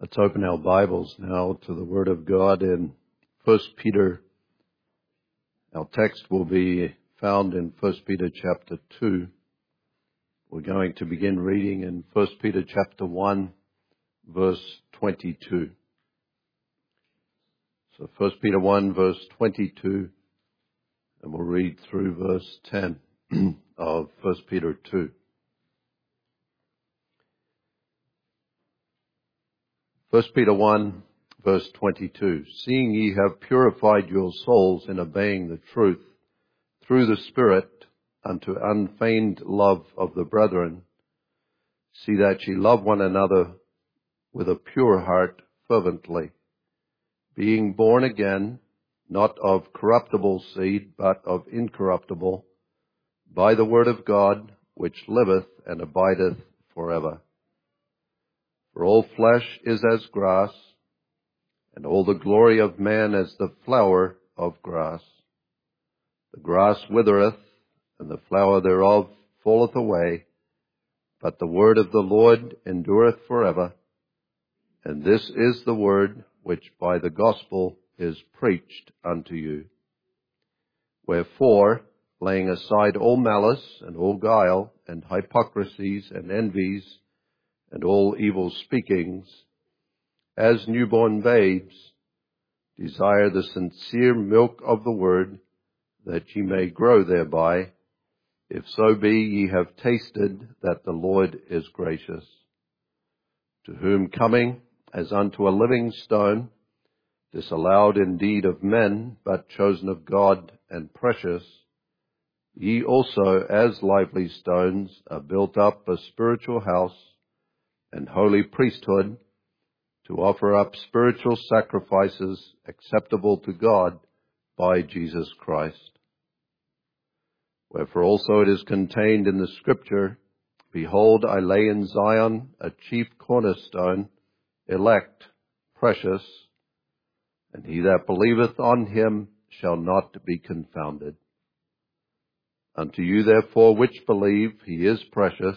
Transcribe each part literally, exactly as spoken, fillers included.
Let's open our Bibles now to the Word of God in First Peter. Our text will be found in First Peter chapter two. We're going to begin reading in First Peter chapter one, verse twenty-two. So First Peter one, verse twenty-two, and we'll read through verse ten of First Peter two. First Peter one, verse twenty-two, seeing ye have purified your souls in obeying the truth through the Spirit unto unfeigned love of the brethren, see that ye love one another with a pure heart fervently, being born again, not of corruptible seed, but of incorruptible, by the word of God, which liveth and abideth forever. For all flesh is as grass, and all the glory of man as the flower of grass. The grass withereth, and the flower thereof falleth away, but the word of the Lord endureth forever. And this is the word which by the gospel is preached unto you. Wherefore, laying aside all malice and all guile and hypocrisies and envies, and all evil speakings, as newborn babes, desire the sincere milk of the word, that ye may grow thereby, if so be ye have tasted that the Lord is gracious. To whom coming as unto a living stone, disallowed indeed of men, but chosen of God and precious, ye also as lively stones are built up a spiritual house, and holy priesthood, to offer up spiritual sacrifices acceptable to God by Jesus Christ. Wherefore also it is contained in the Scripture, behold, I lay in Zion a chief cornerstone, elect, precious, and he that believeth on him shall not be confounded. Unto you therefore which believe, he is precious.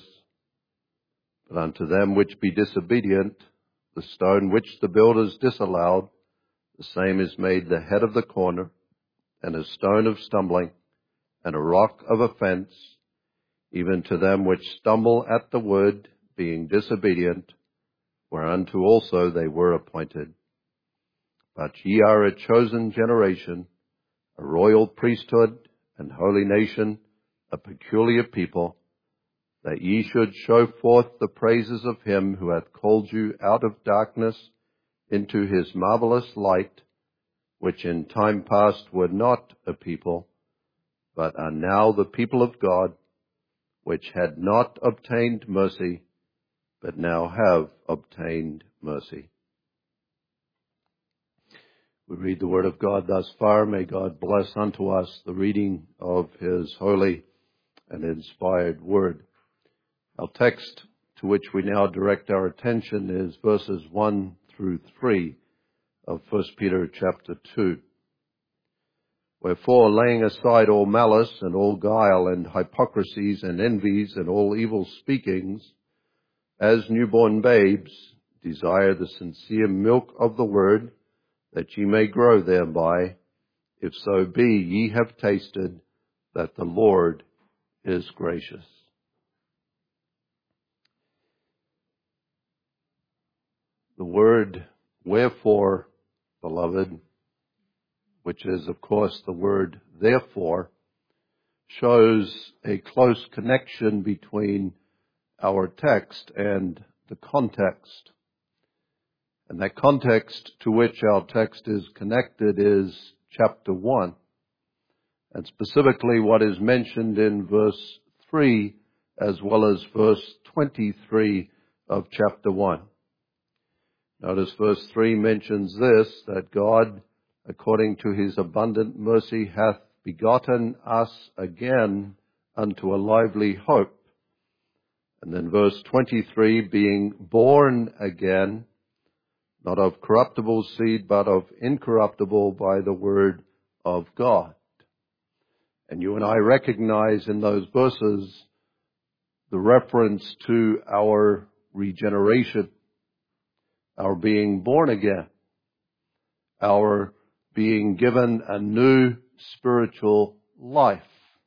But unto them which be disobedient, the stone which the builders disallowed, the same is made the head of the corner, and a stone of stumbling, and a rock of offense, even to them which stumble at the word, being disobedient, whereunto also they were appointed. But ye are a chosen generation, a royal priesthood, and holy nation, a peculiar people, that ye should show forth the praises of him who hath called you out of darkness into his marvelous light, which in time past were not a people, but are now the people of God, which had not obtained mercy, but now have obtained mercy. We read the word of God thus far. May God bless unto us the reading of his holy and inspired word. Our text to which we now direct our attention is verses one through three of First Peter chapter two. Wherefore, laying aside all malice and all guile and hypocrisies and envies and all evil speakings, as newborn babes, desire the sincere milk of the word, that ye may grow thereby, if so be ye have tasted that the Lord is gracious. The word wherefore, beloved, which is, of course, the word therefore, shows a close connection between our text and the context. And that context to which our text is connected is chapter one, and specifically what is mentioned in verse three as well as verse twenty-three of chapter one. Notice verse three mentions this, that God, according to his abundant mercy, hath begotten us again unto a lively hope. And then verse twenty-three, being born again, not of corruptible seed, but of incorruptible by the word of God. And you and I recognize in those verses the reference to our regeneration. our being born again, our being given a new spiritual life.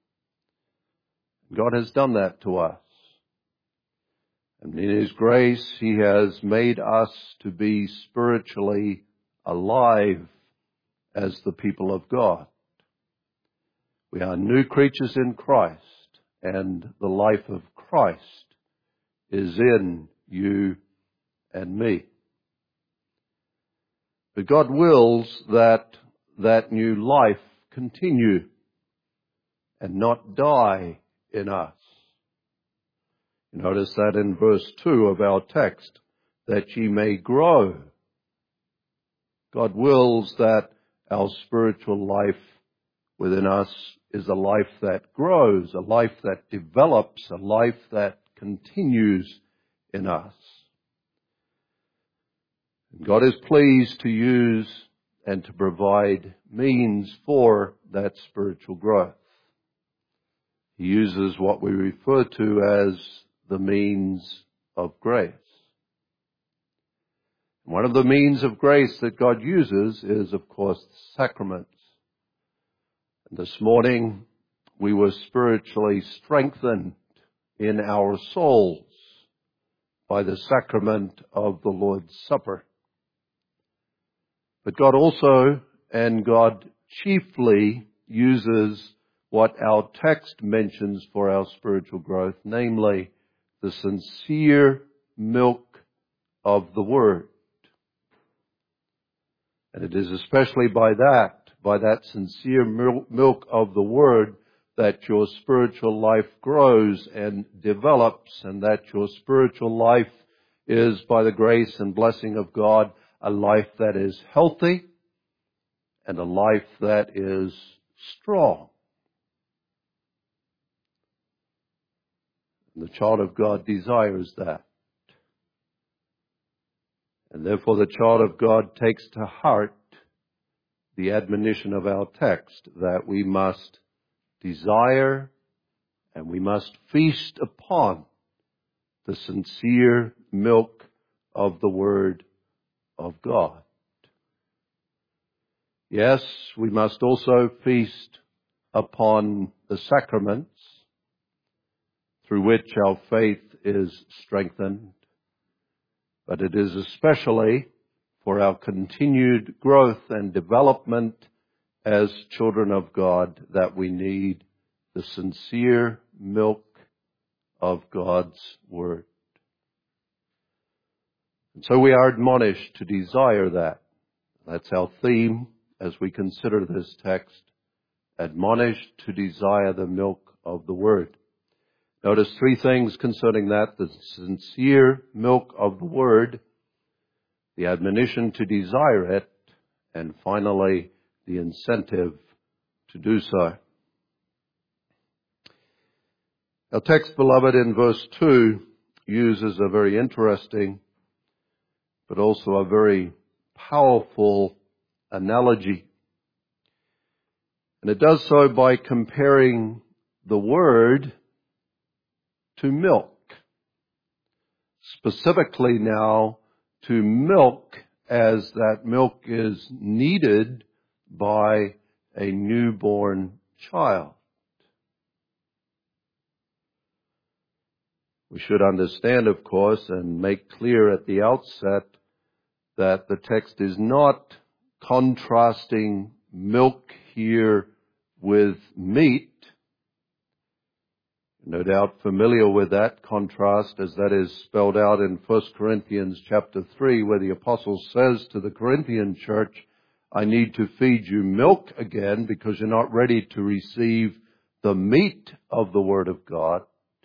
God has done that to us. And in His grace, He has made us to be spiritually alive as the people of God. We are new creatures in Christ, and the life of Christ is in you and me. But God wills that that new life continue and not die in us. You notice that in verse two of our text, that ye may grow. God wills that our spiritual life within us is a life that grows, a life that develops, a life that continues in us. God is pleased to use and to provide means for that spiritual growth. He uses what we refer to as the means of grace. One of the means of grace that God uses is, of course, the sacraments. And this morning, we were spiritually strengthened in our souls by the sacrament of the Lord's Supper. But God also, and God chiefly, uses what our text mentions for our spiritual growth, namely the sincere milk of the Word. And it is especially by that, by that sincere milk of the Word, that your spiritual life grows and develops, and that your spiritual life is, by the grace and blessing of God, a life that is healthy and a life that is strong. And the child of God desires that. And therefore the child of God takes to heart the admonition of our text that we must desire and we must feast upon the sincere milk of the Word of God. Yes, we must also feast upon the sacraments through which our faith is strengthened, but it is especially for our continued growth and development as children of God that we need the sincere milk of God's Word. And so we are admonished to desire that. That's our theme as we consider this text. Admonished to desire the milk of the Word. Notice three things concerning that: the sincere milk of the Word, the admonition to desire it, and finally, the incentive to do so. Our text, beloved, in verse two uses a very interesting but also a very powerful analogy. And it does so by comparing the Word to milk. Specifically now to milk, as that milk is needed by a newborn child. We should understand, of course, and make clear at the outset that the text is not contrasting milk here with meat. No doubt familiar with that contrast, as that is spelled out in First Corinthians chapter three, where the apostle says to the Corinthian church, I need to feed you milk again because you're not ready to receive the meat of the Word of God.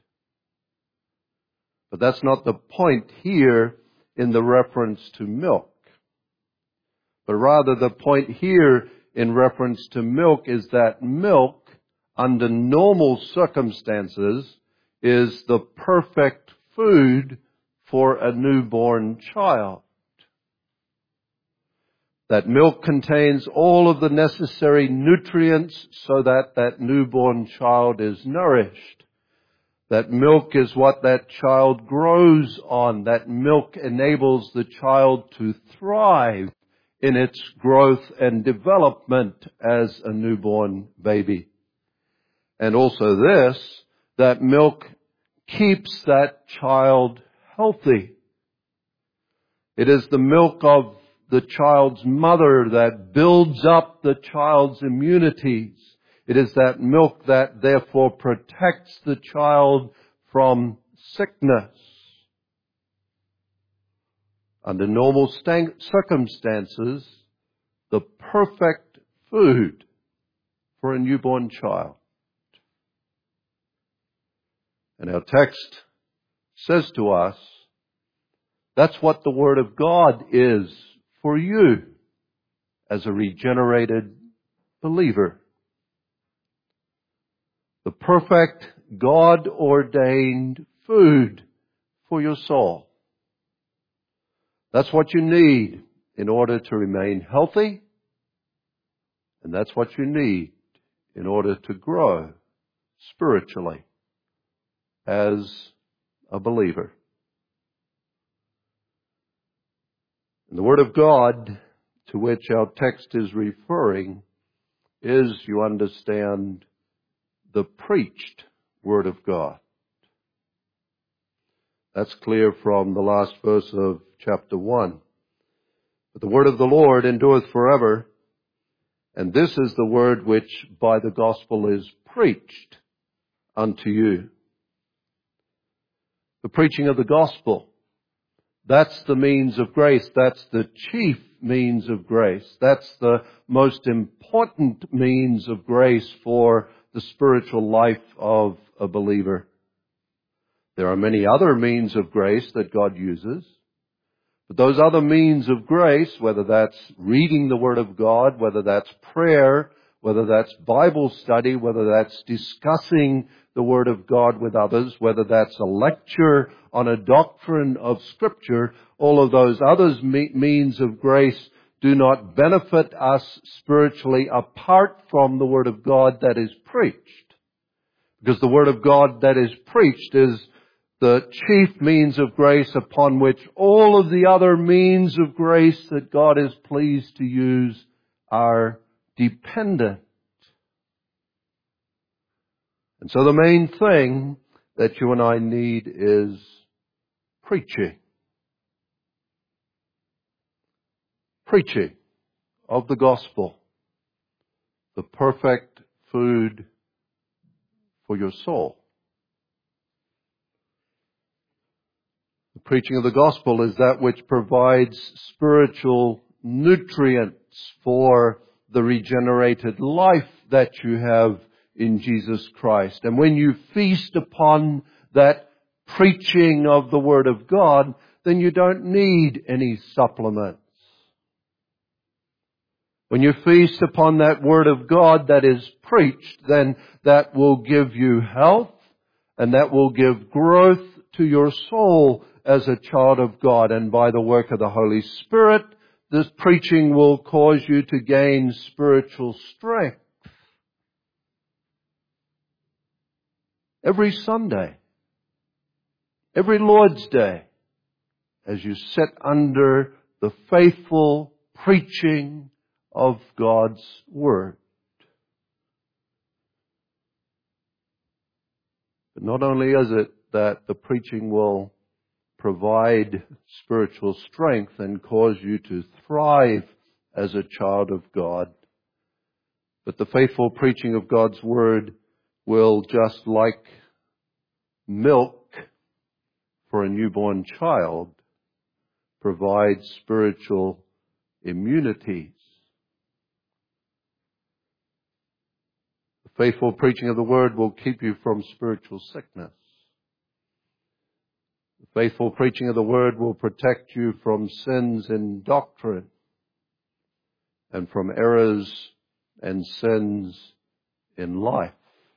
But that's not the point here in the reference to milk. But rather the point here in reference to milk is that milk, under normal circumstances, is the perfect food for a newborn child. That milk contains all of the necessary nutrients so that that newborn child is nourished. That milk is what that child grows on. That milk enables the child to thrive in its growth and development as a newborn baby. And also this, that milk keeps that child healthy. It is the milk of the child's mother that builds up the child's immunities. It is that milk that therefore protects the child from sickness. Under normal circumstances, the perfect food for a newborn child. And our text says to us, that's what the Word of God is for you as a regenerated believer. The perfect God-ordained food for your soul. That's what you need in order to remain healthy, and that's what you need in order to grow spiritually as a believer. And the Word of God to which our text is referring is, you understand, the preached Word of God. That's clear from the last verse of chapter one. But the word of the Lord endureth forever, and this is the word which by the gospel is preached unto you. The preaching of the gospel, that's the means of grace. That's the chief means of grace. That's the most important means of grace for the spiritual life of a believer. There are many other means of grace that God uses, but those other means of grace, whether that's reading the Word of God, whether that's prayer, whether that's Bible study, whether that's discussing the Word of God with others, whether that's a lecture on a doctrine of Scripture, all of those other means of grace do not benefit us spiritually apart from the Word of God that is preached. Because the Word of God that is preached is the chief means of grace upon which all of the other means of grace that God is pleased to use are dependent. And so the main thing that you and I need is preaching. Preaching of the gospel, the perfect food for your soul. The preaching of the gospel is that which provides spiritual nutrients for the regenerated life that you have in Jesus Christ. And when you feast upon that preaching of the Word of God, then you don't need any supplements. When you feast upon that Word of God that is preached, then that will give you health and that will give growth to your soul as a child of God. And by the work of the Holy Spirit, this preaching will cause you to gain spiritual strength. Every Sunday, every Lord's Day, as you sit under the faithful preaching of God's Word. But not only is it that the preaching will provide spiritual strength and cause you to thrive as a child of God, but the faithful preaching of God's Word will, just like milk for a newborn child, provide spiritual immunities. The faithful preaching of the Word will keep you from spiritual sickness. The faithful preaching of the Word will protect you from sins in doctrine and from errors and sins in life.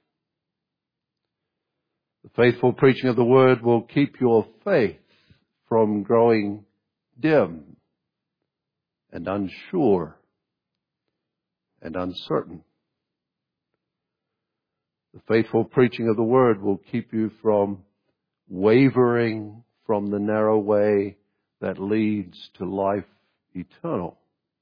The faithful preaching of the Word will keep your faith from growing dim and unsure and uncertain. The The faithful preaching of the Word will keep you from wavering from the narrow way that leads to life eternal.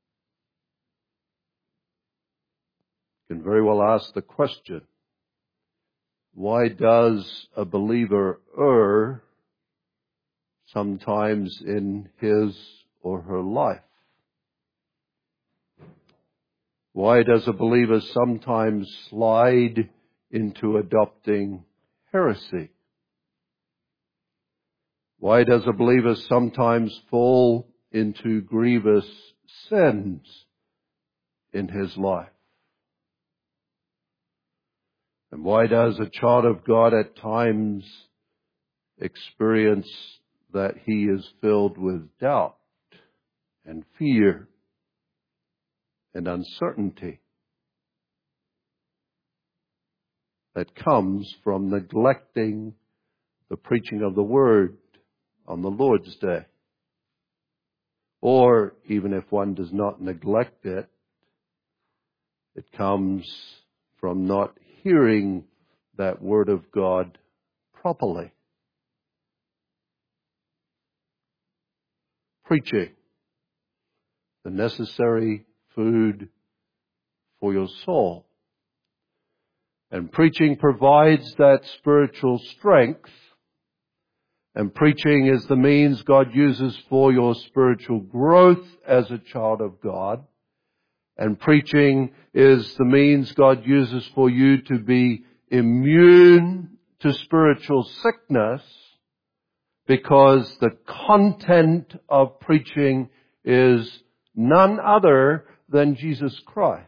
You can very well ask the question, why does a believer err sometimes in his or her life? Why does a believer sometimes slide into adopting heresy? Why does a believer sometimes fall into grievous sins in his life? And why does a child of God at times experience that he is filled with doubt and fear and uncertainty that comes from neglecting the preaching of the Word on the Lord's Day? Or even if one does not neglect it, it comes from not hearing that Word of God properly. Preaching, the necessary food for your soul. And preaching provides that spiritual strength. And preaching is the means God uses for your spiritual growth as a child of God. And preaching is the means God uses for you to be immune to spiritual sickness, because the content of preaching is none other than Jesus Christ.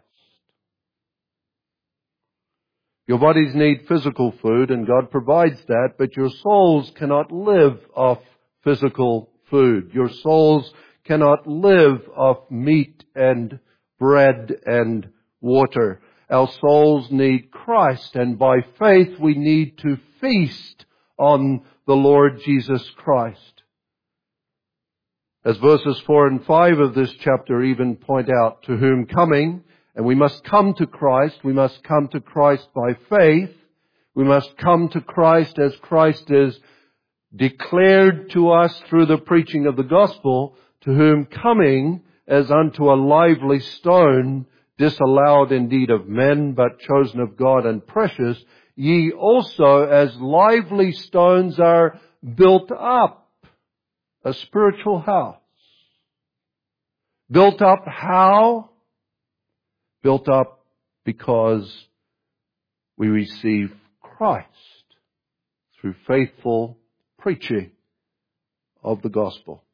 Your bodies need physical food, and God provides that, but your souls cannot live off physical food. Your souls cannot live off meat and bread and water. Our souls need Christ, and by faith we need to feast on the Lord Jesus Christ. As verses four and five of this chapter even point out, to whom coming, and we must come to Christ, we must come to Christ by faith, we must come to Christ as Christ is declared to us through the preaching of the gospel, to whom coming as unto a lively stone, disallowed indeed of men, but chosen of God and precious, ye also as lively stones are built up, a spiritual house. Built up how? Built up because we receive Christ through faithful preaching of the gospel.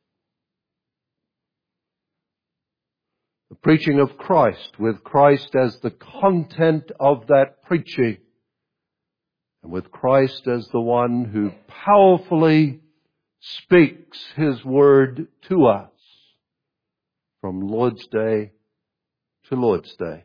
The preaching of Christ, with Christ as the content of that preaching, and with Christ as the one who powerfully speaks His word to us from Lord's Day to Lord's Day.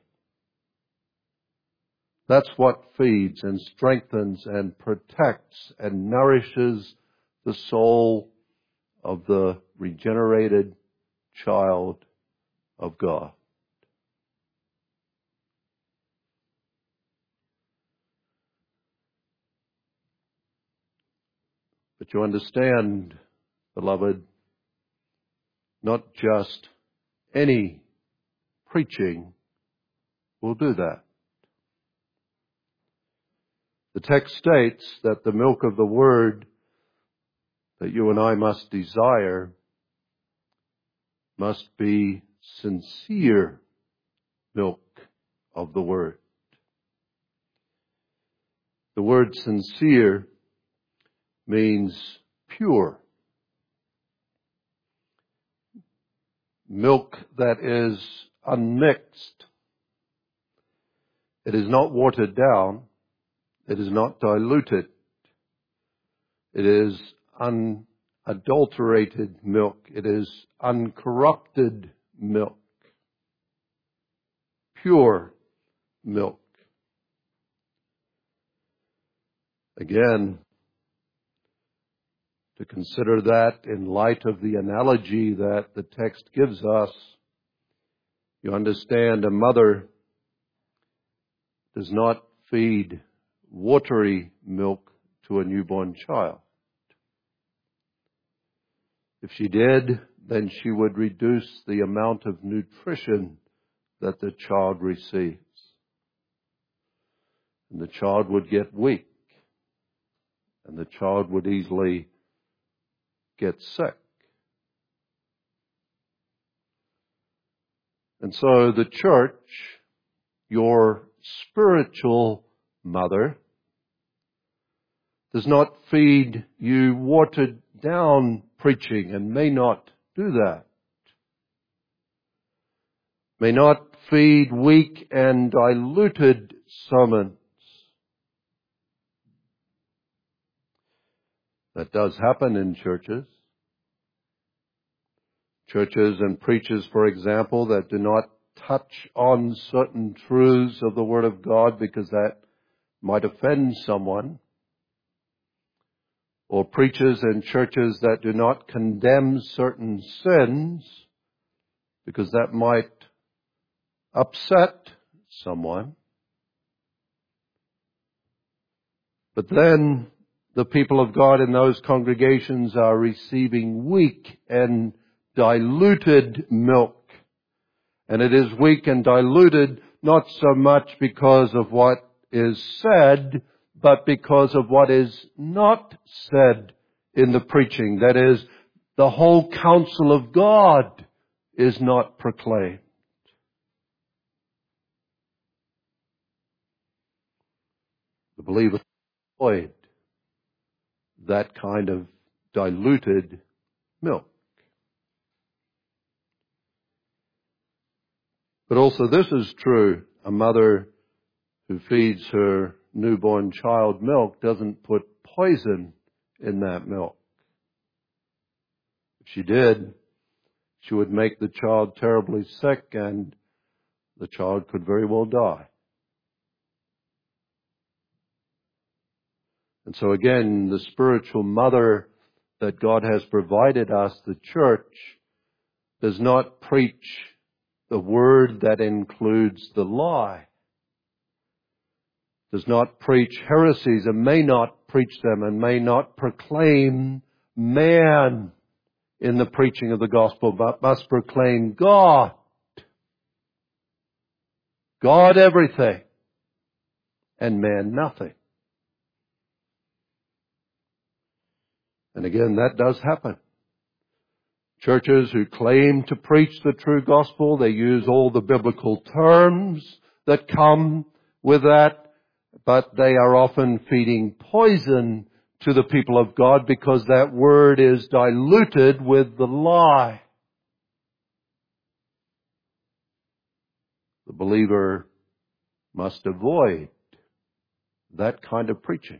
That's what feeds and strengthens and protects and nourishes the soul of the regenerated child of God. But you understand, beloved, not just any preaching will do that. The text states that the milk of the Word that you and I must desire must be sincere milk of the Word. The word sincere means pure. Milk that is unmixed. It is not watered down. It is not diluted. It is unadulterated milk. It is uncorrupted milk. Pure milk. Again, to consider that in light of the analogy that the text gives us, you understand a mother does not feed watery milk to a newborn child. If she did, then she would reduce the amount of nutrition that the child receives. And the child would get weak. And the child would easily get sick. And so the church, your spiritual mother, does not feed you watered down preaching and may not do that. May not feed weak and diluted sermons. That does happen in churches. Churches and preachers, for example, that do not touch on certain truths of the Word of God because that might offend someone. Or preachers and churches that do not condemn certain sins because that might upset someone. But then the people of God in those congregations are receiving weak and diluted milk. And it is weak and diluted not so much because of what is said, but because of what is not said in the preaching. That is, the whole counsel of God is not proclaimed. The believer avoid that kind of diluted milk. But also this is true. A mother who feeds her newborn child milk doesn't put poison in that milk. If she did, she would make the child terribly sick and the child could very well die. And so again, the spiritual mother that God has provided us, the church, does not preach the word that includes the lie. Does not preach heresies and may not preach them and may not proclaim man in the preaching of the gospel, but must proclaim God. God everything and man nothing. And again, that does happen. Churches who claim to preach the true gospel, they use all the biblical terms that come with that, but they are often feeding poison to the people of God because that word is diluted with the lie. The believer must avoid that kind of preaching.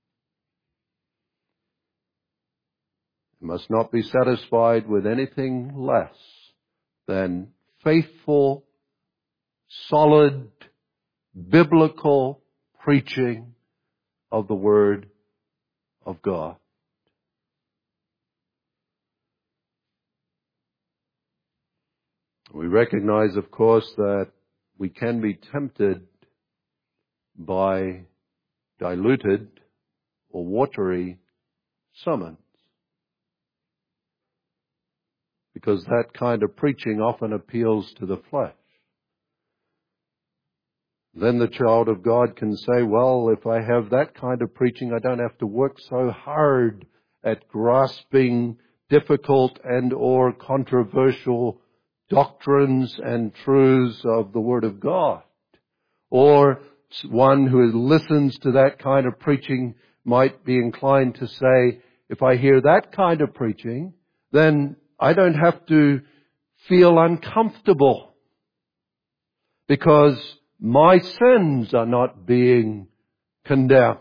Must not be satisfied with anything less than faithful, solid, biblical preaching of the Word of God. We recognize, of course, that we can be tempted by diluted or watery sermons, because that kind of preaching often appeals to the flesh. Then the child of God can say, well, if I have that kind of preaching, I don't have to work so hard at grasping difficult and or controversial doctrines and truths of the Word of God. Or one who listens to that kind of preaching might be inclined to say, if I hear that kind of preaching, then I don't have to feel uncomfortable because my sins are not being condemned.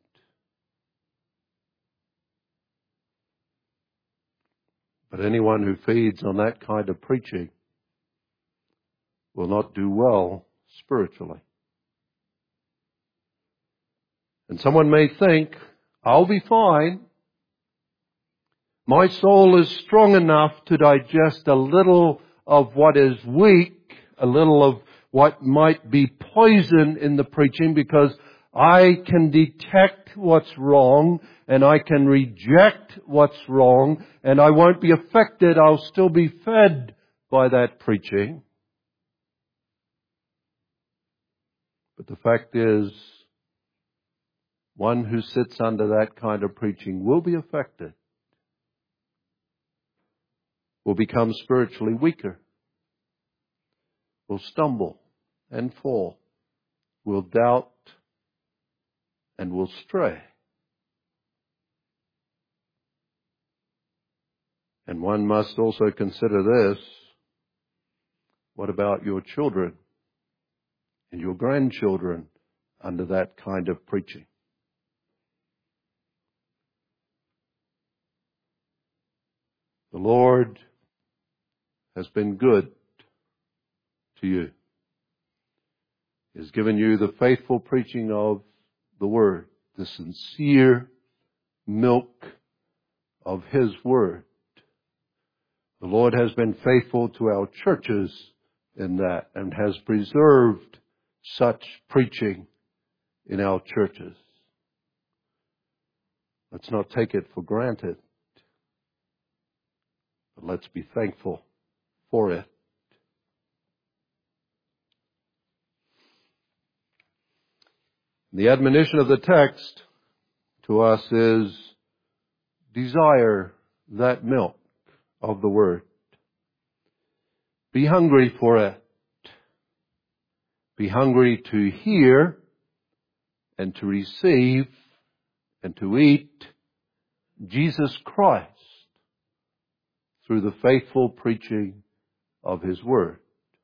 But anyone who feeds on that kind of preaching will not do well spiritually. And someone may think, I'll be fine. My soul is strong enough to digest a little of what is weak, a little of what might be poison in the preaching, because I can detect what's wrong and I can reject what's wrong and I won't be affected. I'll still be fed by that preaching. But the fact is, one who sits under that kind of preaching will be affected, will become spiritually weaker, will stumble and fall, will doubt and will stray. And one must also consider this. What about your children and your grandchildren under that kind of preaching? The Lord has been good to you. He has given you the faithful preaching of the Word, the sincere milk of His Word. The Lord has been faithful to our churches in that and has preserved such preaching in our churches. Let's not take it for granted, but let's be thankful for it. The admonition of the text to us is desire that milk of the Word. Be hungry for it. Be hungry to hear and to receive and to eat Jesus Christ through the faithful preaching of His Word.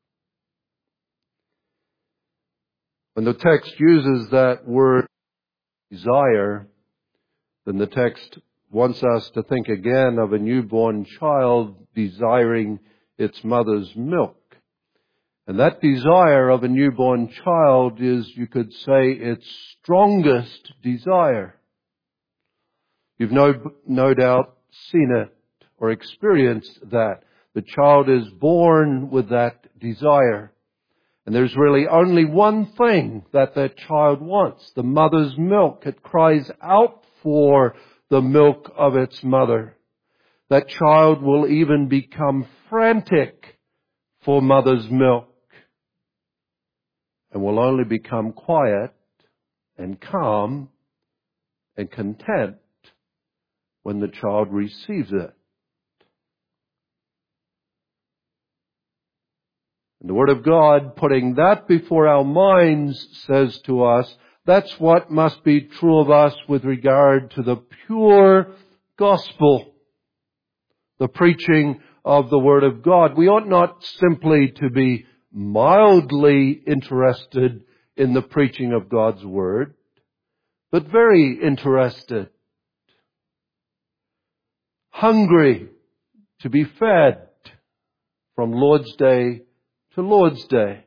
When the text uses that word desire, then the text wants us to think again of a newborn child desiring its mother's milk. And that desire of a newborn child is, you could say, its strongest desire. You've no, no doubt seen it or experienced that. The child is born with that desire. And there's really only one thing that that child wants, the mother's milk. It cries out for the milk of its mother. That child will even become frantic for mother's milk and will only become quiet and calm and content when the child receives it. And the Word of God, putting that before our minds, says to us, that's what must be true of us with regard to the pure gospel, the preaching of the Word of God. We ought not simply to be mildly interested in the preaching of God's Word, but very interested, hungry to be fed from Lord's Day to Lord's Day.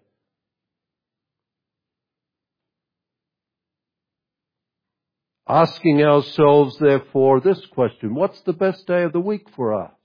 Asking ourselves, therefore, this question: what's the best day of the week for us?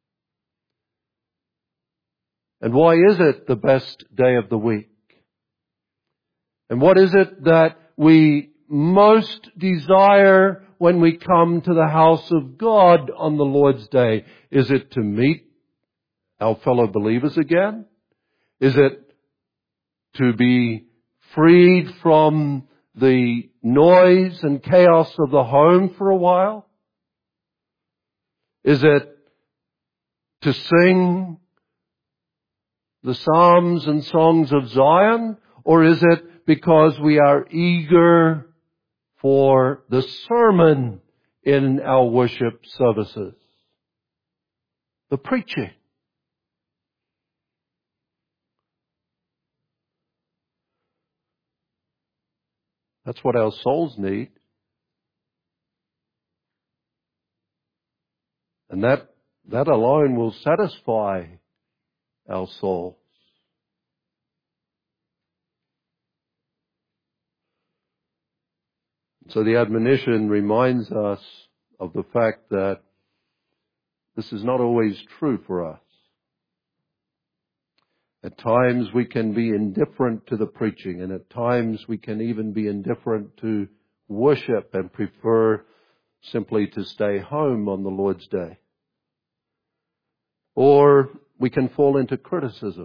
And why is it the best day of the week? And what is it that we most desire when we come to the house of God on the Lord's Day? Is it to meet our fellow believers again? Is it to be freed from the noise and chaos of the home for a while? Is it to sing the psalms and songs of Zion? Or is it because we are eager for the sermon in our worship services? The preaching. That's what our souls need. And that, that alone will satisfy our souls. So the admonition reminds us of the fact that this is not always true for us. At times we can be indifferent to the preaching, and at times we can even be indifferent to worship and prefer simply to stay home on the Lord's Day. Or we can fall into criticisms.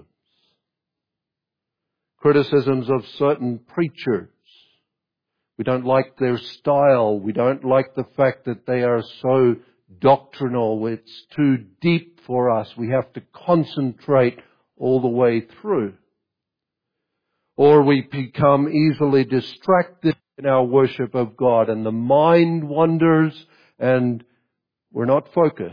Criticisms of certain preachers. We don't like their style. We don't like the fact that they are so doctrinal. It's too deep for us. We have to concentrate all the way through. Or we become easily distracted in our worship of God, and the mind wanders and we're not focused.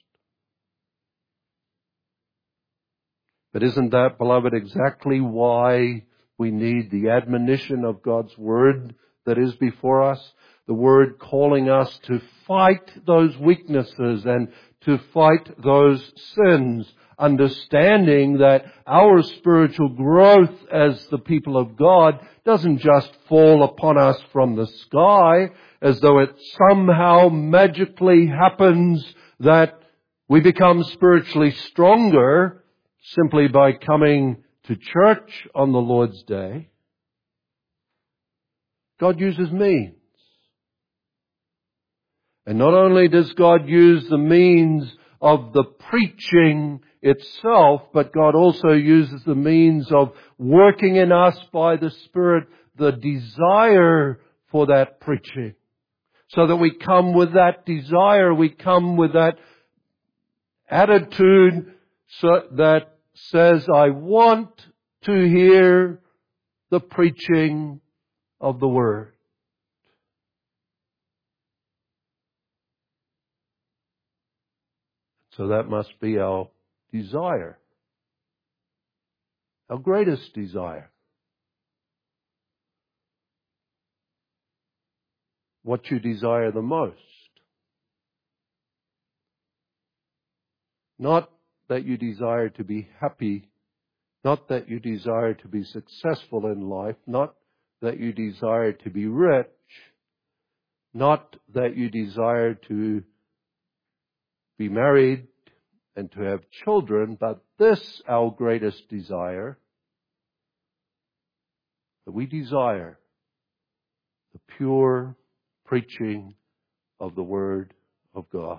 But isn't that, beloved, exactly why we need the admonition of God's Word that is before us? The Word calling us to fight those weaknesses and to fight those sins, understanding that our spiritual growth as the people of God doesn't just fall upon us from the sky, as though it somehow magically happens that we become spiritually stronger simply by coming to church on the Lord's Day. God uses means. And not only does God use the means of the preaching itself, but God also uses the means of working in us by the Spirit the desire for that preaching. So that we come with that desire, we come with that attitude so that says, I want to hear the preaching of the Word. So that must be our desire, our greatest desire. What you desire the most. Not that you desire to be happy, not that you desire to be successful in life, not that you desire to be rich, not that you desire to be married and to have children, but this our greatest desire, that we desire the pure preaching of the Word of God.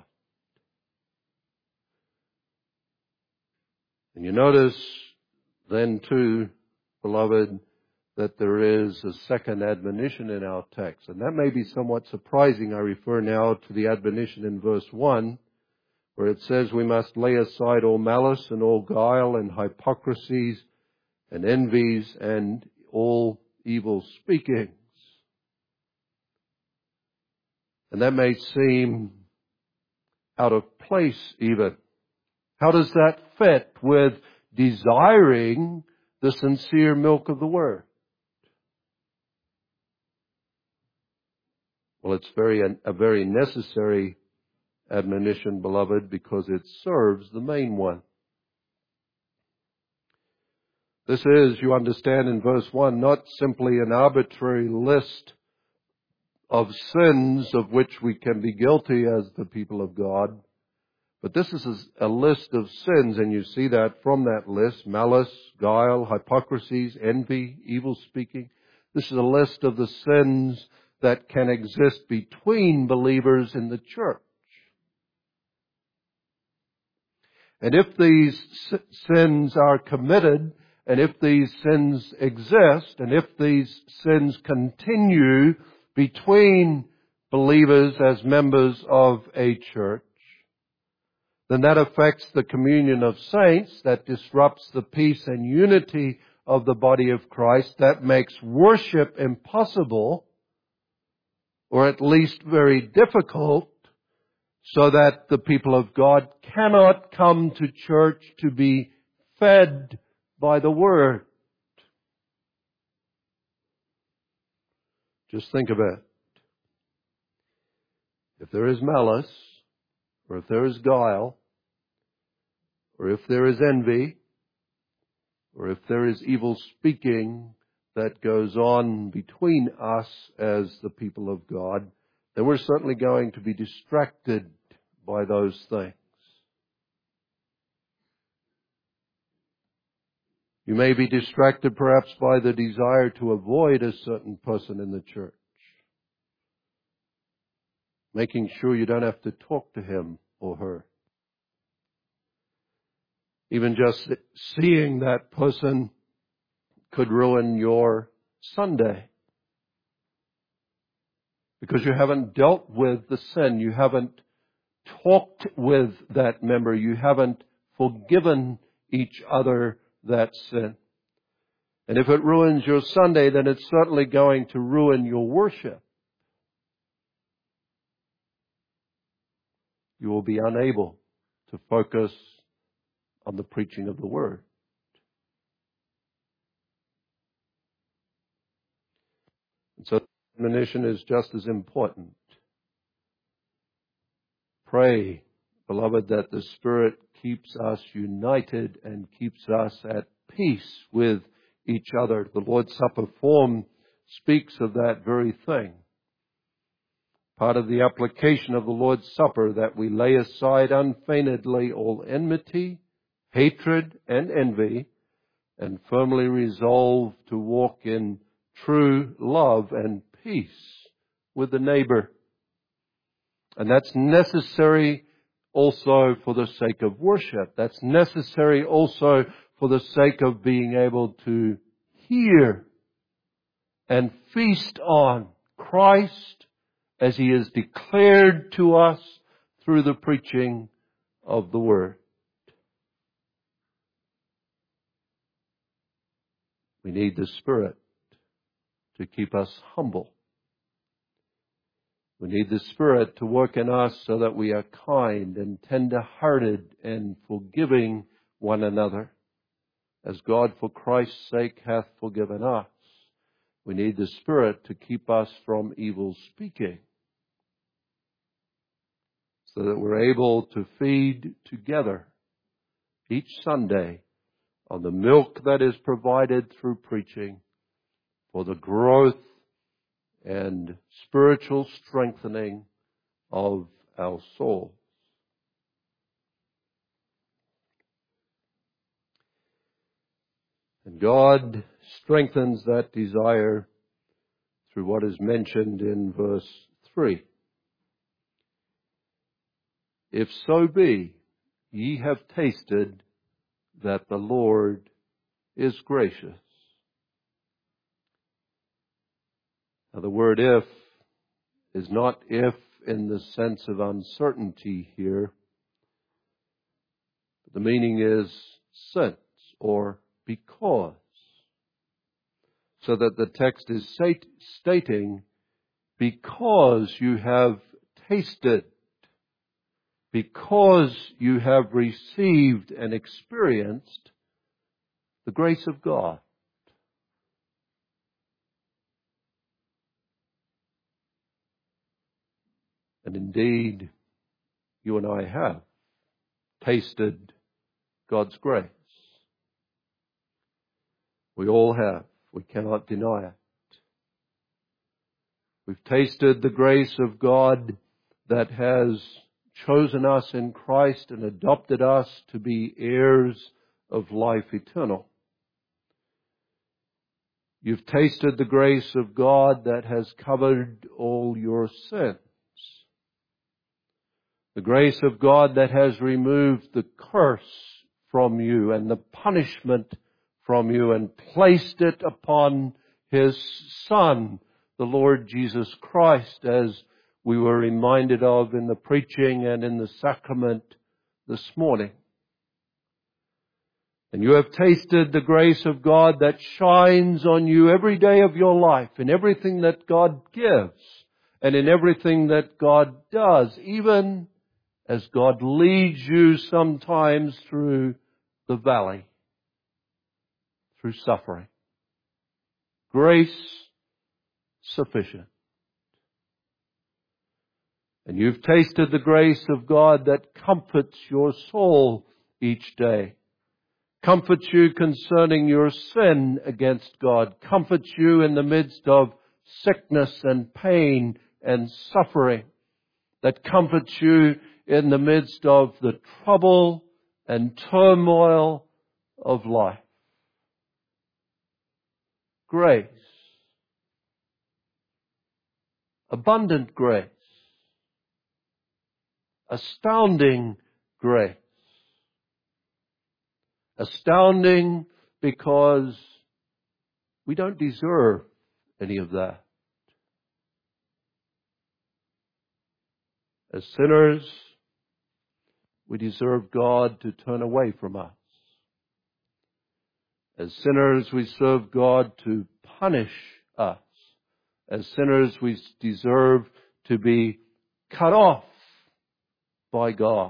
And you notice then too, beloved, that there is a second admonition in our text. And that may be somewhat surprising. I refer now to the admonition in verse one, where it says we must lay aside all malice and all guile and hypocrisies and envies and all evil speakings. And that may seem out of place even. How does that fit with desiring the sincere milk of the Word? Well, it's very a very necessary admonition, beloved, because it serves the main one. This is, you understand in verse one, not simply an arbitrary list of sins of which we can be guilty as the people of God, but this is a list of sins, and you see that from that list: malice, guile, hypocrisies, envy, evil speaking. This is a list of the sins that can exist between believers in the church. And if these sins are committed, and if these sins exist, and if these sins continue between believers as members of a church, then that affects the communion of saints, that disrupts the peace and unity of the body of Christ, that makes worship impossible, or at least very difficult, so that the people of God cannot come to church to be fed by the Word. Just think of it. If there is malice, or if there is guile, or if there is envy, or if there is evil speaking that goes on between us as the people of God, then we're certainly going to be distracted by those things. You may be distracted perhaps by the desire to avoid a certain person in the church, making sure you don't have to talk to him or her. Even just seeing that person could ruin your Sunday, because you haven't dealt with the sin. You haven't talked with that member. You haven't forgiven each other that sin. And if it ruins your Sunday, then it's certainly going to ruin your worship. You will be unable to focus on the preaching of the Word. And so the admonition is just as important. Pray, beloved, that the Spirit keeps us united and keeps us at peace with each other. The Lord's Supper form speaks of that very thing. Part of the application of the Lord's Supper, that we lay aside unfeignedly all enmity, hatred, and envy, and firmly resolve to walk in true love and peace with the neighbor. And that's necessary also for the sake of worship. That's necessary also for the sake of being able to hear and feast on Christ as He is declared to us through the preaching of the Word. We need the Spirit to keep us humble. We need the Spirit to work in us so that we are kind and tender-hearted and forgiving one another, as God for Christ's sake hath forgiven us. We need the Spirit to keep us from evil speaking, so that we're able to feed together each Sunday on the milk that is provided through preaching for the growth and spiritual strengthening of our souls. And God strengthens that desire through what is mentioned in verse three. If so be, ye have tasted that the Lord is gracious. Now, the word if is not if in the sense of uncertainty here. The meaning is since or because. So that the text is stating, because you have tasted, because you have received and experienced the grace of God. And indeed, you and I have tasted God's grace. We all have. We cannot deny it. We've tasted the grace of God that has chosen us in Christ and adopted us to be heirs of life eternal. You've tasted the grace of God that has covered all your sins. The grace of God that has removed the curse from you and the punishment from you and placed it upon His Son, the Lord Jesus Christ, as we were reminded of in the preaching and in the sacrament this morning. And you have tasted the grace of God that shines on you every day of your life, in everything that God gives and in everything that God does, even as God leads you sometimes through the valley, through suffering. Grace sufficient. And you've tasted the grace of God that comforts your soul each day. Comforts you concerning your sin against God. Comforts you in the midst of sickness and pain and suffering. That comforts you in the midst of the trouble and turmoil of life. grace. Abundant grace. Astounding grace. Astounding because we don't deserve any of that. As sinners, we deserve God to turn away from us. As sinners, we serve God to punish us. As sinners, we deserve to be cut off by God.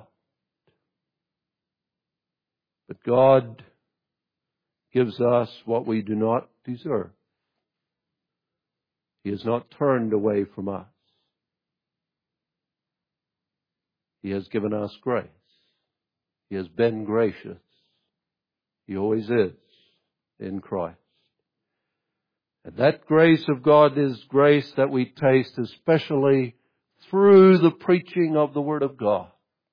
But God gives us what we do not deserve. He has not turned away from us. He has given us grace. He has been gracious. He always is in Christ. And that grace of God is grace that we taste especially through the preaching of the Word of God.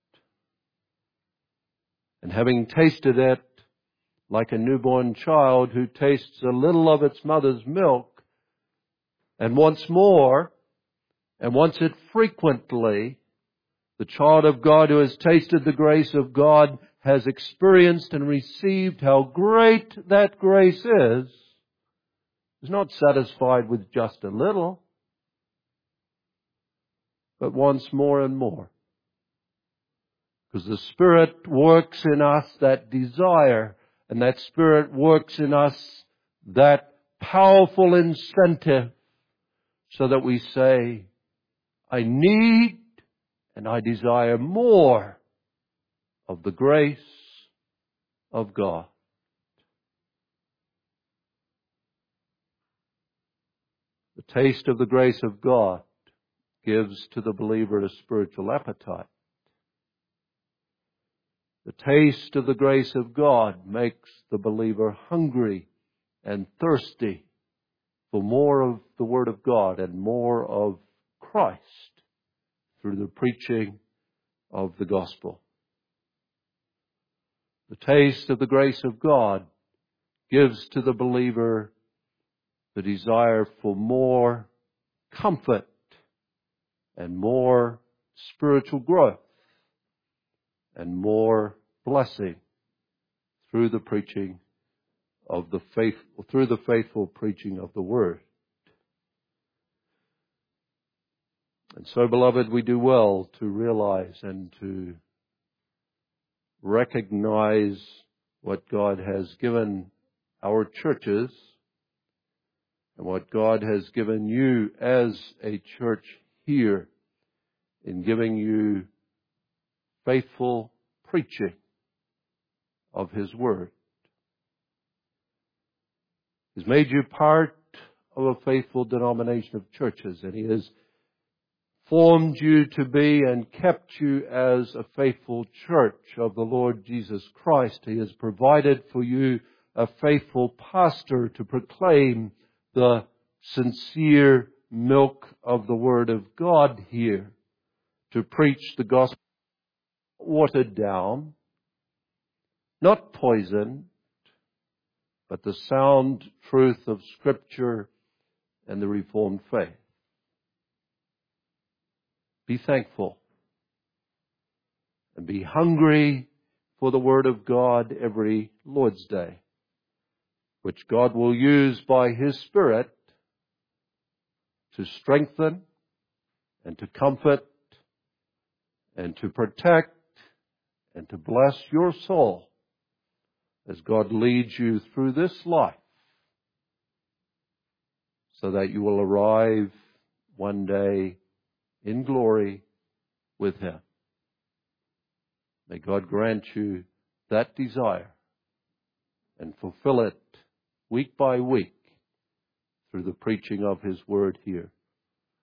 And having tasted it like a newborn child who tastes a little of its mother's milk and wants more and wants it frequently, the child of God who has tasted the grace of God has experienced and received how great that grace is, is not satisfied with just a little, but wants more and more. Because the Spirit works in us that desire, and that Spirit works in us that powerful incentive, so that we say, I need and I desire more of the grace of God. The taste of the grace of God gives to the believer a spiritual appetite. The taste of the grace of God makes the believer hungry and thirsty for more of the Word of God and more of Christ through the preaching of the gospel. The taste of the grace of God gives to the believer the desire for more comfort and more spiritual growth and more blessing through the preaching of the faithful, through the faithful preaching of the Word. And so, beloved, we do well to realize and to recognize what God has given our churches and what God has given you as a church here in giving you faithful preaching of His Word. He's made you part of a faithful denomination of churches, and He has formed you to be and kept you as a faithful church of the Lord Jesus Christ. He has provided for you a faithful pastor to proclaim the sincere milk of the Word of God here, to preach the gospel watered down, not poisoned, but the sound truth of Scripture and the Reformed faith. Be thankful and be hungry for the Word of God every Lord's Day, which God will use by His Spirit to strengthen and to comfort and to protect and to bless your soul as God leads you through this life, so that you will arrive one day in glory with Him. May God grant you that desire and fulfill it week by week through the preaching of His Word here.